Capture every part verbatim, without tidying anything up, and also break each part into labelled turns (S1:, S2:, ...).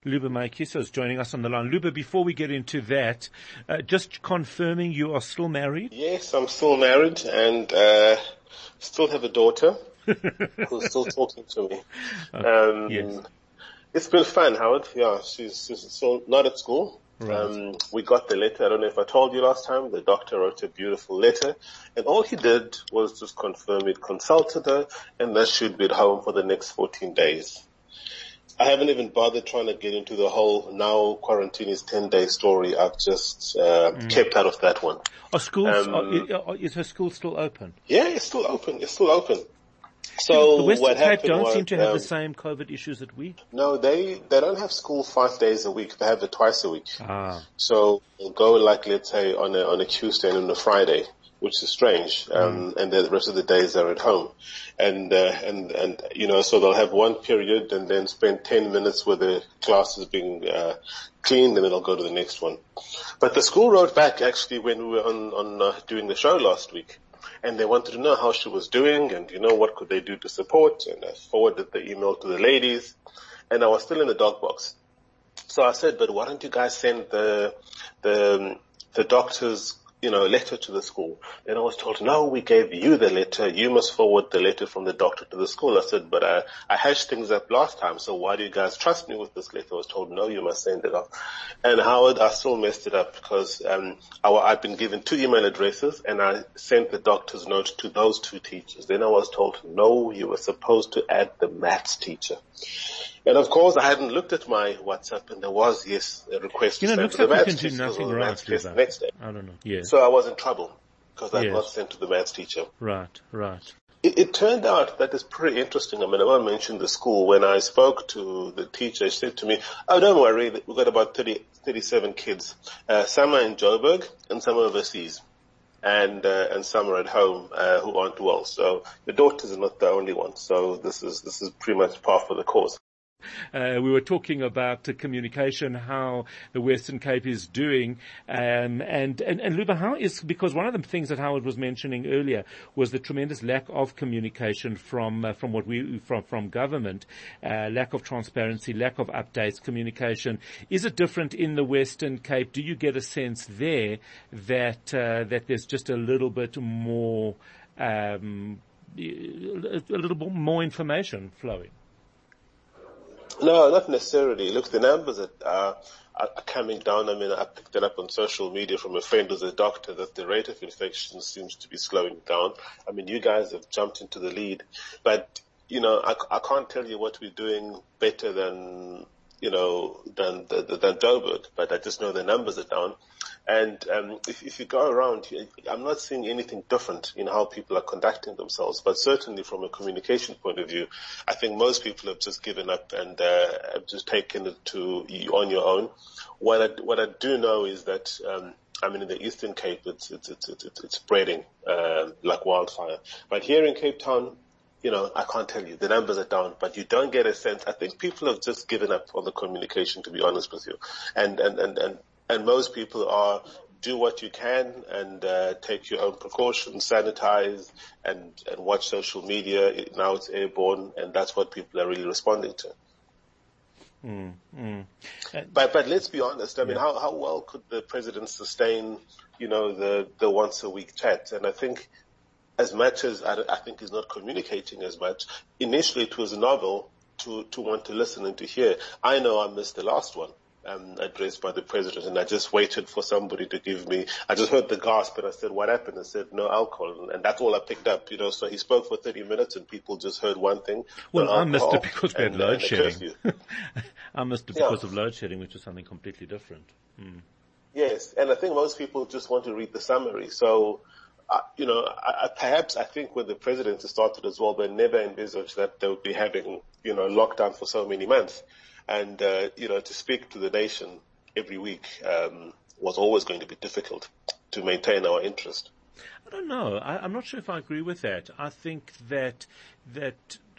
S1: Luba Mayikiso is joining us on the line. Luba, before we get into that, uh, just confirming you are still married?
S2: Yes, I'm still married and uh, still have a daughter who's still talking to me.
S1: Okay.
S2: Um,
S1: Yes.
S2: It's been fun, Howard. Yeah, she's, she's still not at school.
S1: Right.
S2: Um, we got the letter. I don't know if I told you last time. The doctor wrote a beautiful letter, and all he did was just confirm it consulted her, and that she'd be at home for the next fourteen days. I haven't even bothered trying to get into the whole now quarantine is ten day story. I've just uh, mm. kept out of that one.
S1: Are schools, um, are, is her school still open?
S2: Yeah, it's still open. It's still open. So
S1: the Western
S2: what
S1: Cape
S2: happened
S1: don't
S2: was,
S1: seem to have
S2: um,
S1: the same COVID issues that we.
S2: No, they they don't have school five days a week. They have it twice a week.
S1: Ah.
S2: So we'll go like let's say on a on a Tuesday and on a Friday, which is strange. Um, mm. And the rest of the days are at home, and uh, and and you know, so they'll have one period and then spend ten minutes where the class is being uh, cleaned, and then they'll go to the next one. But the school wrote back actually when we were on on uh, doing the show last week. And they wanted to know how she was doing and, you know, what could they do to support. And I forwarded the email to the ladies. And I was still in the dog box. So I said, but why don't you guys send the, the, the doctor's, you know, letter to the school? And I was told, no, we gave you the letter. You must forward the letter from the doctor to the school. I said, but I, I hashed things up last time. So why do you guys trust me with this letter? I was told, no, you must send it off. And Howard, I still messed it up because, um, I, I've been given two email addresses and I sent the doctor's note to those two teachers. Then I was told, no, you were supposed to add the maths teacher. And of course, I hadn't looked at my WhatsApp, and there was, yes, a request
S1: you
S2: to
S1: know,
S2: send to
S1: like
S2: the maths teacher.
S1: You can do nothing right,
S2: the next day.
S1: I don't know. Yeah.
S2: So I was in trouble because I
S1: yes.
S2: got sent to the maths teacher.
S1: Right, right.
S2: It, it turned out that it's pretty interesting. I mean, I won't mention the school. When I spoke to the teacher, she said to me, "Oh, don't worry, we've got about thirty, thirty-seven kids. Uh, some are in Joburg and some are overseas." And, uh, and some are at home, uh, who aren't well. So the daughters are not the only ones. So this is, this is pretty much par for the course.
S1: Uh, we were talking about uh, communication, how the Western Cape is doing, um, and, and, and Luba, how is, because one of the things that Howard was mentioning earlier was the tremendous lack of communication from, uh, from what we, from, from government, uh, lack of transparency, lack of updates, communication. Is it different in the Western Cape? Do you get a sense there that, uh, that there's just a little bit more, um, a little bit more information flowing?
S2: No, not necessarily. Look, the numbers that are, are coming down. I mean, I picked it up on social media from a friend who's a doctor that the rate of infection seems to be slowing down. I mean, you guys have jumped into the lead, but you know, I, I can't tell you what we're doing better than, you know, than, than, than Joburg, but I just know the numbers are down. And um, if, if you go around, I'm not seeing anything different in how people are conducting themselves, but certainly from a communication point of view, I think most people have just given up and uh, have just taken it to on your own. What I, what I do know is that um, I mean, in the Eastern Cape, it's it's it's it's, it's spreading uh, like wildfire. But here in Cape Town, you know, I can't tell you. The numbers are down, but you don't get a sense. I think people have just given up on the communication, to be honest with you, and and and and. And most people are do what you can and uh, take your own precautions, sanitize, and, and watch social media. Now it's airborne, and that's what people are really responding to.
S1: Mm, mm. Uh,
S2: but but let's be honest. I
S1: yeah.
S2: mean, how how well could the president sustain, you know, the the once a week chat? And I think, as much as I, I think he's not communicating as much, initially it was novel to to want to listen and to hear. I know I missed the last one. Um, addressed by the president, and I just waited for somebody to give me, I just heard the gasp and I said, what happened? I said, no alcohol, and that's all I picked up, you know, so he spoke for thirty minutes and people just heard one thing.
S1: Well,
S2: no
S1: I missed it because we had
S2: and,
S1: load
S2: and
S1: shedding. I missed it
S2: yeah.
S1: because of load shedding, which is something completely different. Mm.
S2: Yes, and I think most people just want to read the summary, so Uh, you know, I, I, perhaps I think when the presidency started as well, they never envisaged that they would be having, you know, lockdown for so many months. And, uh, you know, to speak to the nation every week, um, was always going to be difficult to maintain our interest.
S1: I don't know. I, I'm not sure if I agree with that. I think that, that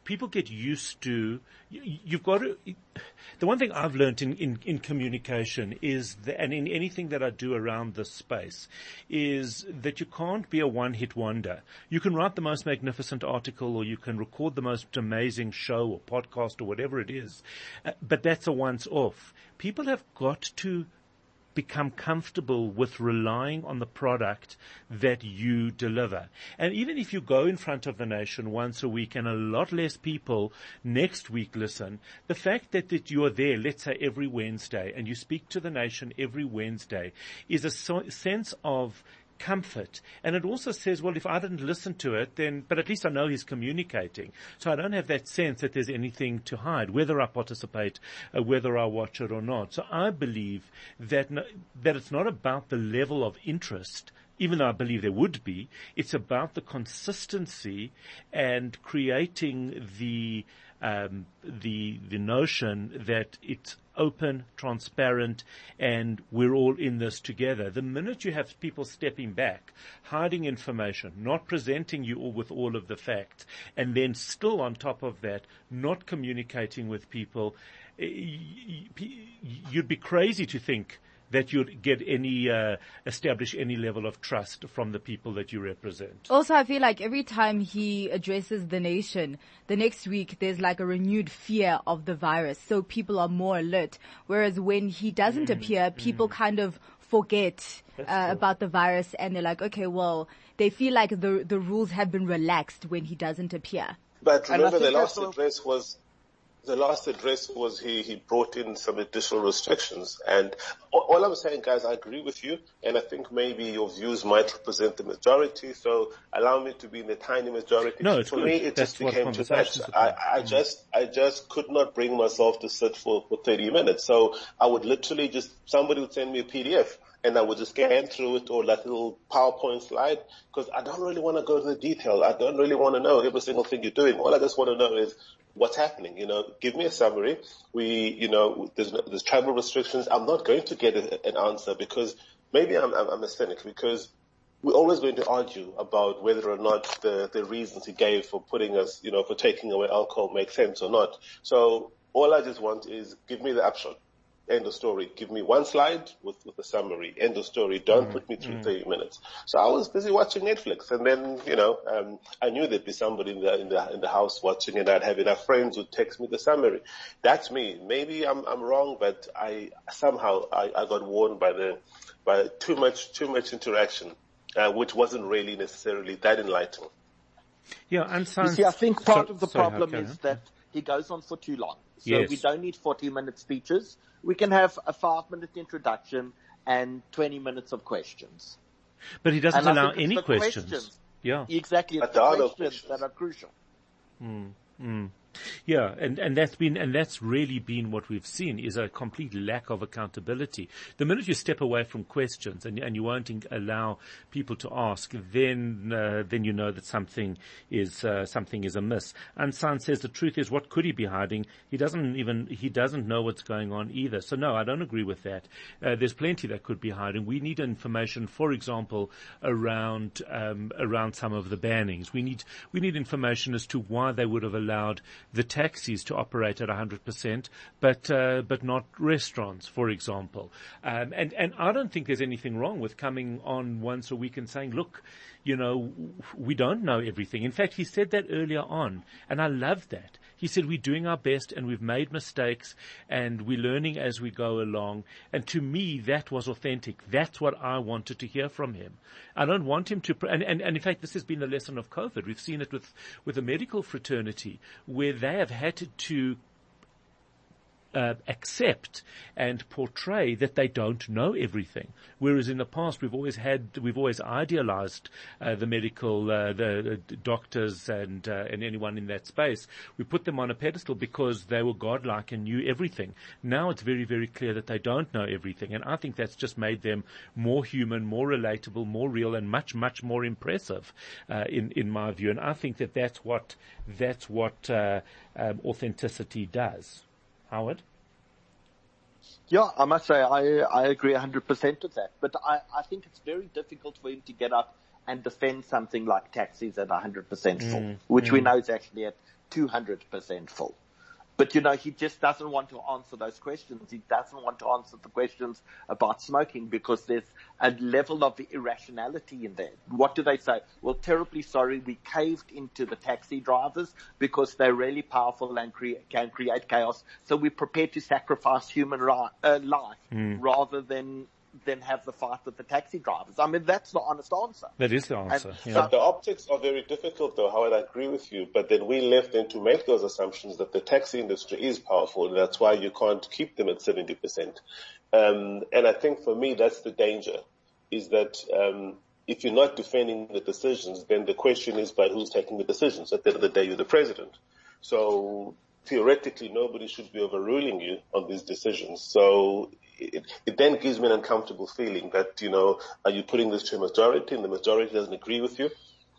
S1: people get used to, you, you've got to, the one thing I've learned in, in, in communication is that, and in anything that I do around this space, is that you can't be a one-hit wonder. You can write the most magnificent article, or you can record the most amazing show or podcast or whatever it is, uh, but that's a once-off. People have got to become comfortable with relying on the product that you deliver. And even if you go in front of the nation once a week and a lot less people next week listen, the fact that, that you're there, let's say every Wednesday, and you speak to the nation every Wednesday is a so- sense of comfort. And it also says, well, if I didn't listen to it, then, but at least I know he's communicating. So I don't have that sense that there's anything to hide, whether I participate, uh, whether I watch it or not. So I believe that, no, that it's not about the level of interest, even though I believe there would be. It's about the consistency and creating the, um, the, the notion that it's open, transparent, and we're all in this together. The minute you have people stepping back, hiding information, not presenting you all with all of the facts, and then still on top of that, not communicating with people, you'd be crazy to think that you'd get any, uh, establish any level of trust from the people that you represent.
S3: Also, I feel like every time he addresses the nation, the next week there's like a renewed fear of the virus. So people are more alert. Whereas when he doesn't mm, appear, people mm. kind of forget uh, about the virus, and they're like, okay, well, they feel like the, the rules have been relaxed when he doesn't appear.
S2: But remember, the last address was, The last address was he, he brought in some additional restrictions. And all I'm saying, guys, I agree with you. And I think maybe your views might represent the majority. So allow me to be in the tiny majority.
S1: No, it's
S2: For
S1: good.
S2: me, it
S1: That's
S2: just became too much. I, I
S1: mm.
S2: just, I just could not bring myself to sit for, for thirty minutes. So I would literally just, somebody would send me a P D F. And I would just scan through it, or like a little PowerPoint slide, because I don't really want to go to the detail. I don't really want to know every single thing you're doing. All I just want to know is what's happening. You know, give me a summary. We, you know, there's, there's travel restrictions. I'm not going to get a, an answer, because maybe I'm, I'm, I'm a cynic, because we're always going to argue about whether or not the, the reasons he gave for putting us, you know, for taking away alcohol make sense or not. So all I just want is give me the upshot. End of story. Give me one slide with, with a summary. End of story. Don't mm, put me through mm. thirty minutes. So I was busy watching Netflix, and then, you know, um, I knew there'd be somebody in the, in the, in the house watching, and I'd have enough friends who'd text me the summary. That's me. Maybe I'm, I'm wrong, but I, somehow I, I got warned by the, by too much, too much interaction, uh, which wasn't really necessarily that enlightening.
S1: Yeah, and
S4: you see, I think part so, of the
S1: sorry,
S4: problem
S1: okay.
S4: is that he goes on for too long. So
S1: yes.
S4: we don't need forty minute speeches. We can have a five minute introduction and twenty minutes of questions.
S1: But he doesn't
S4: and
S1: allow any questions.
S4: questions.
S1: Yeah.
S4: Exactly. It's the questions, questions that are crucial.
S1: Mm, mm. Yeah, and, and that's been, and that's really been what we've seen, is a complete lack of accountability. The minute you step away from questions and, and you won't allow people to ask, then, uh, then you know that something is, uh, something is amiss. And San says the truth is, what could he be hiding? He doesn't even, he doesn't know what's going on either. So no, I don't agree with that. Uh, there's plenty that could be hiding. We need information, for example, around, um, around some of the bannings. We need, we need information as to why they would have allowed the taxis to operate at one hundred percent, but uh, but not restaurants, for example. Um, and and I don't think there's anything wrong with coming on once a week and saying, look, you know, we don't know everything. In fact, he said that earlier on, and I love that. He said, we're doing our best and we've made mistakes and we're learning as we go along. And to me, that was authentic. That's what I wanted to hear from him. I don't want him to, and, and, and in fact, this has been the lesson of COVID. We've seen it with, with the medical fraternity, where they have had to, to Uh, accept and portray that they don't know everything. Whereas in the past, we've always had, we've always idealized uh, the medical, uh, the, the doctors and uh, and anyone in that space. We put them on a pedestal because they were godlike and knew everything. Now it's very, very clear that they don't know everything, and I think that's just made them more human, more relatable, more real, and much, much more impressive uh, in in my view. And I think that that's what that's what uh, um, authenticity does. Howard?
S4: Yeah, I must say I, I agree one hundred percent with that. But I, I think it's very difficult for him to get up and defend something like taxis at one hundred percent full, mm, which mm. we know is actually at two hundred percent full. But, you know, he just doesn't want to answer those questions. He doesn't want to answer the questions about smoking because there's a level of irrationality in there. What do they say? Well, terribly sorry, we caved into the taxi drivers because they're really powerful and cre- can create chaos. So we're prepared to sacrifice human ri- uh, life mm. rather than than have the fight with the taxi drivers. I mean, that's the honest answer.
S1: That is the answer.
S2: And,
S1: yeah.
S2: But the optics are very difficult, though, Howard. I agree with you. But then we left them to make those assumptions that the taxi industry is powerful, and that's why you can't keep them at seventy percent. Um, and I think for me, that's the danger, is that um, if you're not defending the decisions, then the question is, but who's taking the decisions? At the end of the day, you're the president. So theoretically, nobody should be overruling you on these decisions. So It, it then gives me an uncomfortable feeling that, you know, are you putting this to a majority and the majority doesn't agree with you?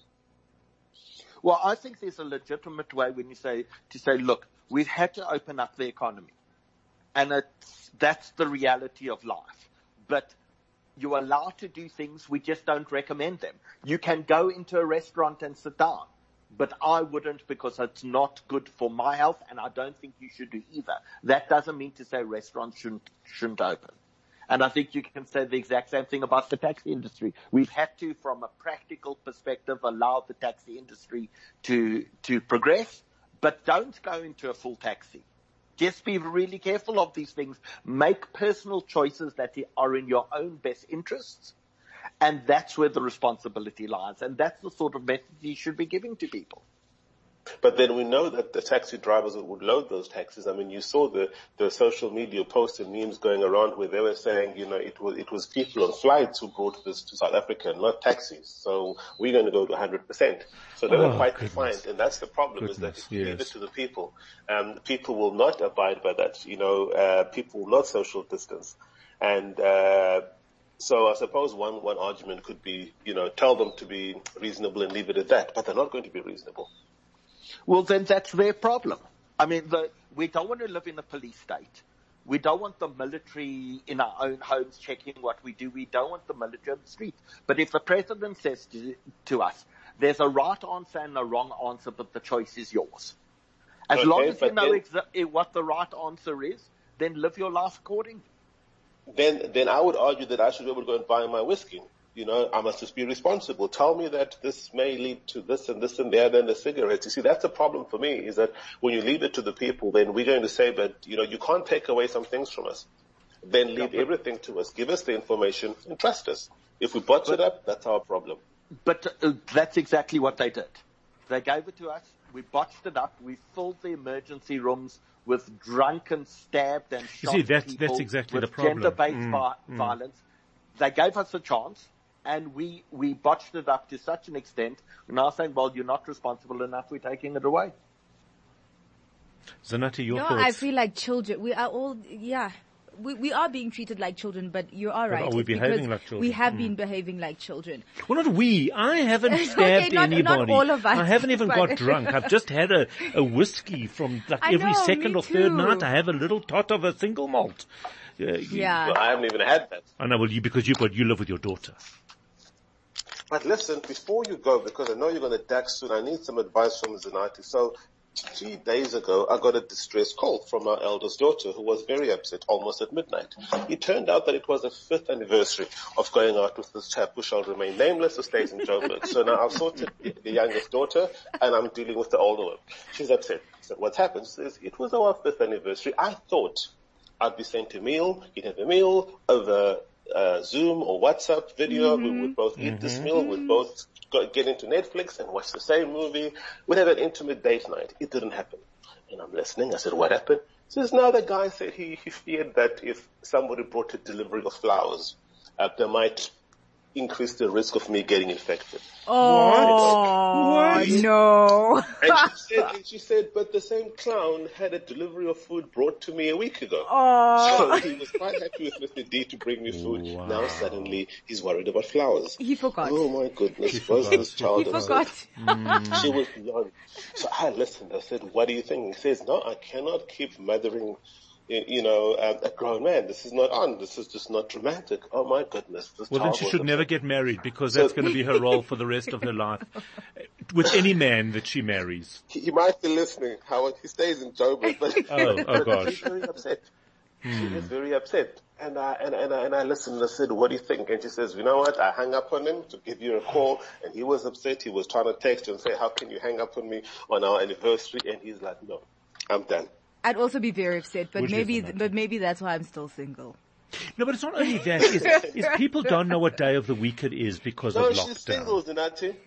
S4: Well, I think there's a legitimate way when you say, to say, look, we've had to open up the economy. And it's, that's the reality of life. But you're allowed to do things, we just don't recommend them. You can go into a restaurant and sit down. But I wouldn't because it's not good for my health, and I don't think you should do either. That doesn't mean to say restaurants shouldn't, shouldn't open. And I think you can say the exact same thing about the taxi industry. We've had to, from a practical perspective, allow the taxi industry to, to progress, but don't go into a full taxi. Just be really careful of these things. Make personal choices that are in your own best interests. And that's where the responsibility lies. And that's the sort of message you should be giving to people.
S2: But then we know that the taxi drivers would load those taxis. I mean, you saw the, the social media posts and memes going around where they were saying, you know, it was, it was people on flights who brought this to South Africa, not taxis. So we're going to go to one hundred percent. So they were
S1: oh,
S2: quite
S1: goodness.
S2: defiant. And that's the problem, goodness, is that if you
S1: yes.
S2: leave it to the people, um, people will not abide by that. You know, uh, people will not social distance. And, uh, So I suppose one, one argument could be, you know, tell them to be reasonable and leave it at that, but they're not going to be reasonable.
S4: Well, then that's their problem. I mean, the, we don't want to live in a police state. We don't want the military in our own homes checking what we do. We don't want the military on the streets. But if the president says to, to us, there's a right answer and a wrong answer, but the choice is yours. As
S2: okay,
S4: long as you know
S2: then,
S4: exa- what the right answer is, then live your life accordingly.
S2: Then, then I would argue that I should be able to go and buy my whiskey. You know, I must just be responsible. Tell me that this may lead to this and this and that and the cigarettes. You see, that's a problem for me, is that when you leave it to the people, then we're going to say, but, you know, you can't take away some things from us. Then leave yeah, everything to us. Give us the information and trust us. If we botch but, it up, that's our problem.
S4: But uh, that's exactly what they did. They gave it to us. We botched it up. We filled the emergency rooms with drunken, stabbed and shot
S1: you see, that's,
S4: people
S1: that's exactly
S4: with
S1: the problem.
S4: gender-based
S1: mm,
S4: vi-
S1: mm.
S4: violence. They gave us a chance, and we, we botched it up to such an extent. We're now saying, well, you're not responsible enough, we're taking it away.
S1: Zanati, your
S3: no,
S1: thoughts?
S3: I feel like children. We are all, yeah. We, we are being treated like children, but you are right.
S1: But are we behaving like children?
S3: We have
S1: mm.
S3: been behaving like children.
S1: Well, not we. I haven't stabbed
S3: okay, not,
S1: anybody.
S3: Not all of us.
S1: I haven't even got drunk. I've just had a, a whiskey from like
S3: I
S1: every
S3: know,
S1: second
S3: me
S1: or third
S3: too.
S1: night. I have a little tot of a single malt. Uh,
S3: yeah.
S2: Well, I haven't even had that.
S1: I know, well, you, because you, but you live with your daughter.
S2: But listen, before you go, because I know you're going to dax soon, I need some advice from Zanati. So, three days ago, I got a distress call from our eldest daughter who was very upset almost at midnight. It turned out that it was the fifth anniversary of going out with this chap who shall remain nameless, who stays in Joburg. So now I've sorted the youngest daughter and I'm dealing with the older one. She's upset. So what's happened is it was our fifth anniversary. I thought I'd be sent a meal, you'd have a meal over uh, Zoom or WhatsApp video. Mm-hmm. We would both eat mm-hmm. this meal, we'd both go, get into Netflix and watch the same movie. We'd have an intimate date night. It didn't happen. And I'm listening. I said, what happened? He says, now the guy said he, he feared that if somebody brought a delivery of flowers, uh, they might increase the risk of me getting infected.
S3: Oh, what? No.
S2: And she said, and she said, but the same clown had a delivery of food brought to me a week ago.
S3: Oh.
S2: So he was quite happy with Mister D to bring me food. Wow. Now suddenly he's worried about flowers.
S3: He forgot.
S2: Oh my goodness.
S1: He
S2: was
S1: forgot.
S2: this child?
S3: He forgot.
S2: Mm. She was young. So I listened. I said, what do you think? He says, no, I cannot keep mothering you know, um, a grown man. This is not on. This is just not romantic. Oh my goodness. This
S1: well, then
S2: child
S1: she
S2: was
S1: should never
S2: upset.
S1: get married because that's going to be her role for the rest of her life with any man that she marries.
S2: He, he might be listening. Howard, he stays in Joburg, but,
S1: Oh, oh
S2: but he's
S1: gosh.
S2: very upset. She is very upset. And I, and, and I, and I listened and I said, what do you think? And she says, you know what? I hung up on him to give you a call and he was upset. He was trying to text you and say, how can you hang up on me on our anniversary? And he's like, no, I'm done.
S3: I'd also be very upset, but
S1: Would you,
S3: maybe,
S1: Samantha?
S3: but maybe that's why I'm still single.
S1: No, but it's not only that. Is, is people don't know what day of the week it is because
S2: No,
S1: of
S2: she's
S1: lockdown.
S2: single, Zinati.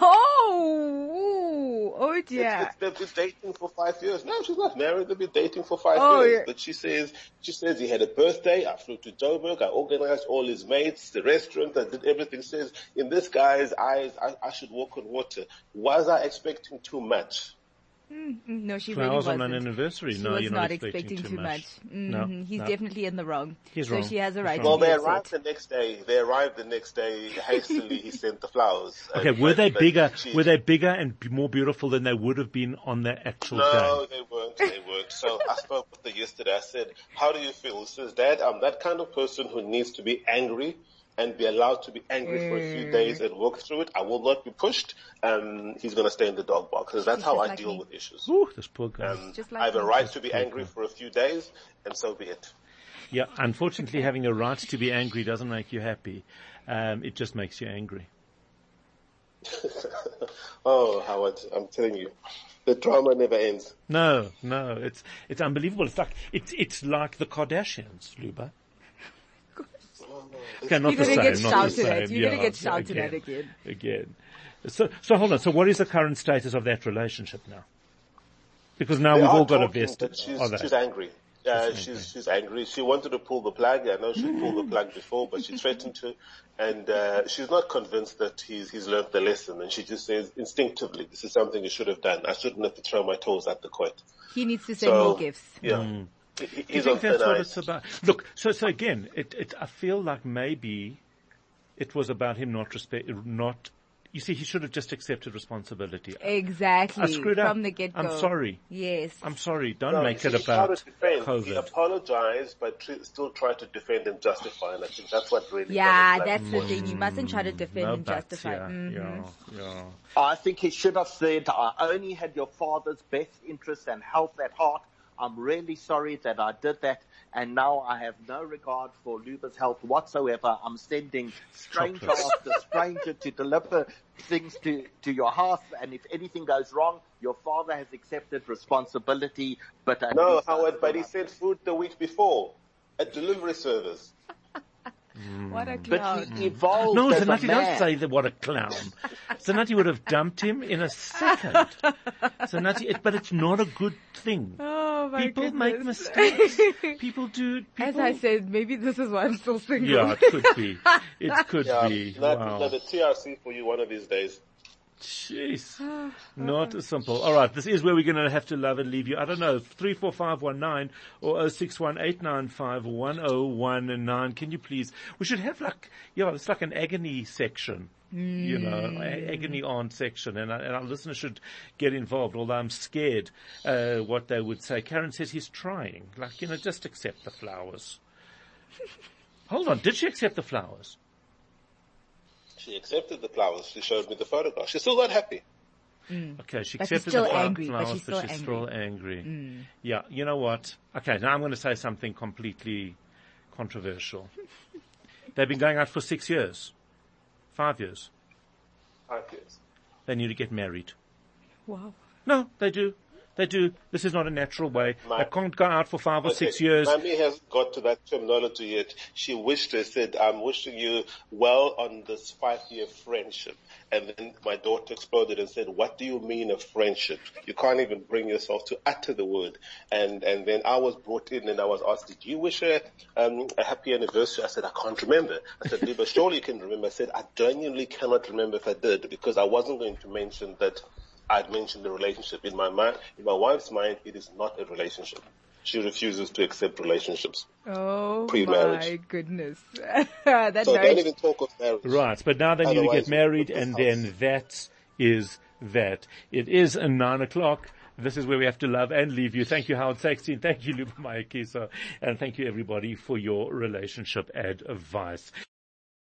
S3: Oh, oh dear.
S2: It's, it's, they've been dating for five years. No, she's not married. They've been dating for five
S3: Oh,
S2: years.
S3: yeah.
S2: But she says, she says he had a birthday. I flew to Joburg. I organized all his mates, the restaurant. I did everything. Says in this guy's eyes, I, I should walk on water. Was I expecting too much?
S3: No, she
S1: Flowers
S3: really
S1: on
S3: wasn't.
S1: an anniversary.
S3: She
S1: No,
S3: was
S1: you're
S3: not
S1: not
S3: expecting,
S1: expecting
S3: too much. Mhm.
S1: No,
S3: He's
S1: no.
S3: definitely in the wrong.
S1: He's
S3: so
S1: wrong.
S3: she has a
S1: He's
S3: right
S1: wrong.
S2: Well,
S3: to be
S2: they
S3: upset.
S2: arrived the next day. They arrived the next day. Hastily, he sent the flowers.
S1: Okay,
S2: And-
S1: were they
S2: but
S1: bigger?
S2: she-
S1: Were they bigger and b- more beautiful than they would have been on the actual
S2: No,
S1: day?
S2: they weren't. They weren't. So I spoke with her yesterday. I said, how do you feel? He says, Dad, I'm that kind of person who needs to be angry and be allowed to be angry for a few days and work through it. I will not be pushed. Um, he's going to stay in the dog box. Because that's
S3: He's
S2: how
S3: just
S2: I
S3: like
S2: deal
S3: me.
S2: with issues.
S1: Ooh, this poor guy.
S2: Um,
S3: Just like
S2: I have a
S3: me.
S2: right to be
S1: poor
S2: angry
S1: guy.
S2: for a few days, and so be it.
S1: Yeah, unfortunately, having a right to be angry doesn't make you happy. Um, it just makes you angry.
S2: Oh, Howard, I'm telling you, the drama never ends.
S1: No, no, it's it's unbelievable. It's like it's it's like the Kardashians, Luba. Okay, not
S3: You're
S1: the
S3: gonna
S1: same.
S3: get
S1: not
S3: shouted
S1: the same.
S3: at. You're gonna
S1: Yeah,
S3: get shouted
S1: again,
S3: at again.
S1: Again. So, so hold on. So, what is the current status of that relationship now? Because now
S2: They
S1: we've
S2: are
S1: all got a
S2: talking,
S1: vest.
S2: but she's,
S1: Are they?
S2: she's angry. Uh,
S1: She's
S2: she's, she's angry. She wanted to pull the plug. I know she pulled the plug before, but she threatened to. And, uh, she's not convinced that he's, he's learned the lesson. And she just says instinctively, this is something you should have done. I shouldn't have to throw my toes at the quote.
S3: He needs to send
S2: So,
S3: more gifts.
S2: Yeah.
S1: Mm.
S2: He- he-
S1: Do you
S2: He's on
S1: think that's
S2: thin
S1: what
S2: ice.
S1: it's about? Look, so so again, it, it I feel like maybe it was about him not respect, not. You see, he should have just accepted responsibility.
S3: Exactly.
S1: I screwed up.
S3: From the get-go.
S1: I'm sorry.
S3: Yes.
S1: I'm sorry. Don't
S2: No,
S1: make
S2: he
S1: it
S2: tried
S1: about
S2: to defend. He
S1: COVID.
S2: apologized, but tr- still tried to defend and justify. And I think that's what really.
S3: Yeah,
S2: got it.
S3: that's the thing. You mustn't try to defend
S1: No
S3: and
S1: buts,
S3: justify.
S1: yeah,
S3: Mhm.
S1: yeah, yeah.
S4: I think he should have said, I only had your father's best interests and health at heart. I'm really sorry that I did that. And now I have no regard for Luba's health whatsoever. I'm sending stranger
S1: Chocolates.
S4: after stranger to deliver things to, to your house. And if anything goes wrong, your father has accepted responsibility. But at
S2: No,
S4: least I
S2: Howard, but he
S4: still
S2: sent food the week before. A delivery service.
S3: What a
S4: But
S3: clown.
S4: he evolved
S1: No,
S4: as a
S1: Zanati, don't
S4: man.
S1: say that. What a clown. Zanati would have dumped him in a second. Zanati, it, but it's not a good thing.
S3: Oh my
S1: People
S3: goodness.
S1: make mistakes. People do. People,
S3: As I said, maybe this is why I'm still single.
S1: yeah, it could be. It could
S2: Yeah,
S1: be.
S2: not,
S1: Wow.
S2: not a T R C for you one of these days.
S1: Jeez. Not as simple. All right, this is where we're going to have to love and leave you. I don't know, three four five one nine or oh six one eight nine five one oh one nine. Can you please? We should have like, yeah, it's like an agony section. You know, a- agony aunt section, and, and our listeners should get involved. Although I'm scared uh, what they would say. Karen says he's trying, like you know, just accept the flowers. Hold on, did she accept the flowers?
S2: She accepted the flowers. She showed me the photograph. She's still not happy.
S1: Okay, she
S3: But she's
S1: accepted
S3: still
S1: the flower-
S3: angry, but
S1: flowers,
S3: she's still
S1: she's
S3: angry.
S1: still angry. Yeah, you know what? Okay, now I'm going to say something completely controversial. They've been going out for six years, five years.
S2: Five years.
S1: They need to get married.
S3: Wow.
S1: No, they do. They do. This is not a natural way.
S2: My-
S1: They can't go out for five or
S2: Okay,
S1: six years.
S2: Mami hasn't got to that terminology yet. She wished her, said, I'm wishing you well on this five-year friendship. And then my daughter exploded and said, what do you mean a friendship? You can't even bring yourself to utter the word. And, and then I was brought in and I was asked, did you wish her um, a happy anniversary? I said, I can't remember. I said, Liba, surely you can remember. I said, I genuinely cannot remember if I did because I wasn't going to mention that I'd mentioned the relationship. In my mind, in my wife's mind, it is not a relationship. She refuses to accept relationships.
S3: Oh
S2: Pre-marriage.
S3: my goodness. that
S2: So don't
S3: marriage.
S2: even talk of marriage.
S1: Right, but now they need to
S2: Otherwise
S1: get married,
S2: we'll put
S1: and
S2: this
S1: then that is that. It is a nine o'clock. this is where we have to love and leave you. Thank you, Howard Sackstein. Thank you, Luba Mayakiso. And thank you, everybody, for your relationship advice.